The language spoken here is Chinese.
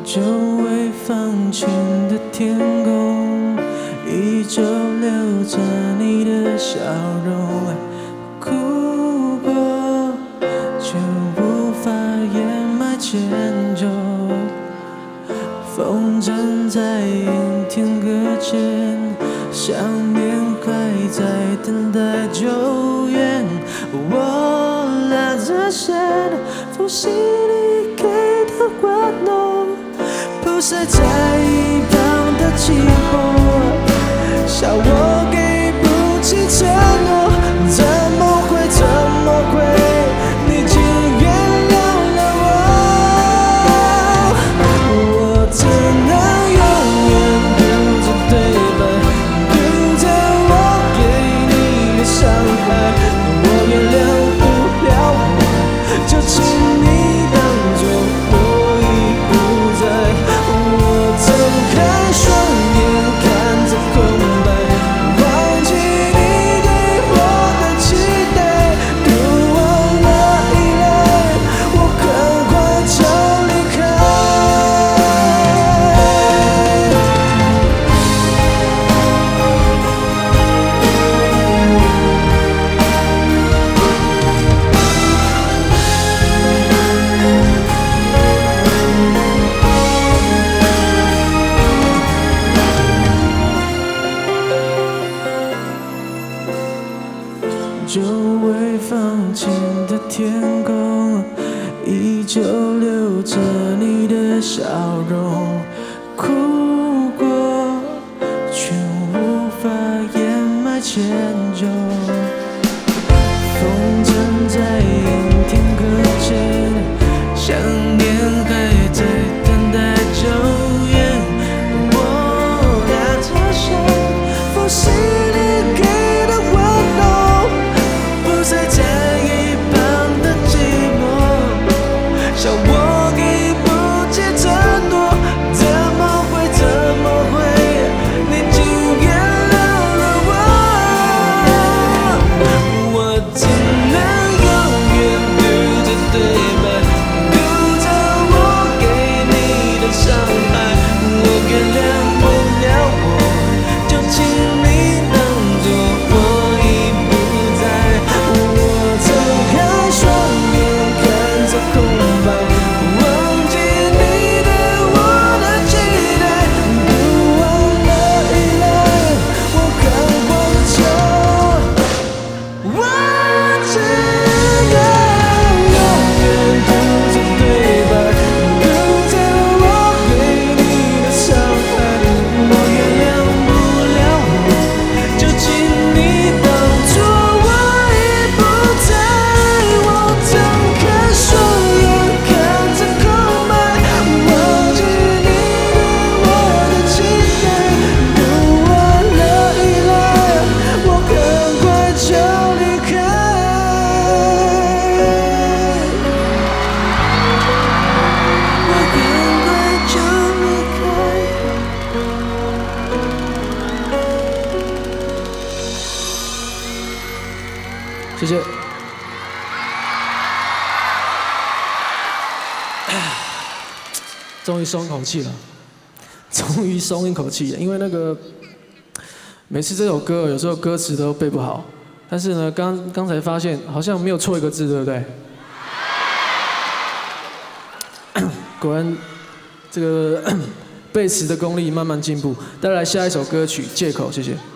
久未放晴的天空，依旧留着你的笑容。哭过，却无法掩埋歉疚。风筝在阴天搁浅，想念还在等待救援。我拉着线，复习你给的温暖，铺晒在一旁的寂寞，笑我给不起承诺。怎么会？怎么会？你竟原谅了我，我只能永远读着对白，读着我给你的伤害。我原谅不了我，就请你当作我已不在。我睁开双眼看着空白，忘记你对我的期待，读完了依赖，我很快就离开。久未放晴的天空，依旧留着你的笑容。哭过，却无法掩埋歉疚。风筝在阴天搁浅，想念还在等待救援。我拉着线，复习你给的温暖，铺晒在一旁的寂寞，笑我给不起承诺。怎么会？怎么会？你竟原谅了我，我只能永远读着对白，读着我给你的伤害。我原谅不了我，就请你当作我已不在。我睁开双眼看着空白，忘记你对我的期待，读完了依赖，我很快就我只能永远读着对白，读着我给你的伤害。我原谅不了我，就请你当作我已不在。我睁开双眼看着空白，忘记你对我的期待，读完了依赖，我很快就离开。我很快就离开。谢谢。终于松一口气了，终于松一口气了，因为每次这首歌有时候歌词都背不好，但是呢，刚才发现好像没有错一个字，对不对？果然这个背词的功力慢慢进步。带来下一首歌曲《借口》，谢谢。